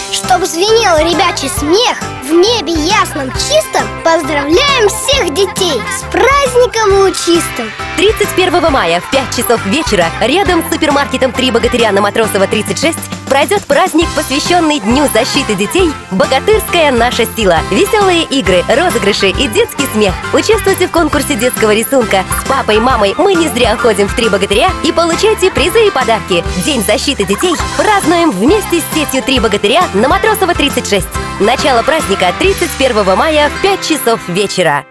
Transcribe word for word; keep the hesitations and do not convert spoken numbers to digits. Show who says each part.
Speaker 1: Чтоб звенел ребячий смех в небе ясном чистом, поздравляем всех детей с праздником лучистым!
Speaker 2: тридцать первого мая в пять часов вечера рядом с супермаркетом «Три богатыря» на Матросова, тридцать шесть пройдет праздник, посвященный Дню защиты детей «Богатырская наша сила». Веселые игры, розыгрыши и детский смех. Участвуйте в конкурсе детского рисунка «С папой, мамой мы не зря ходим в «Три богатыря» и получайте призы и подарки. День защиты детей празднуем вместе с сетью «Три богатыря» на Матросова, тридцать шесть. Начало праздника тридцать первого мая в пять часов вечера.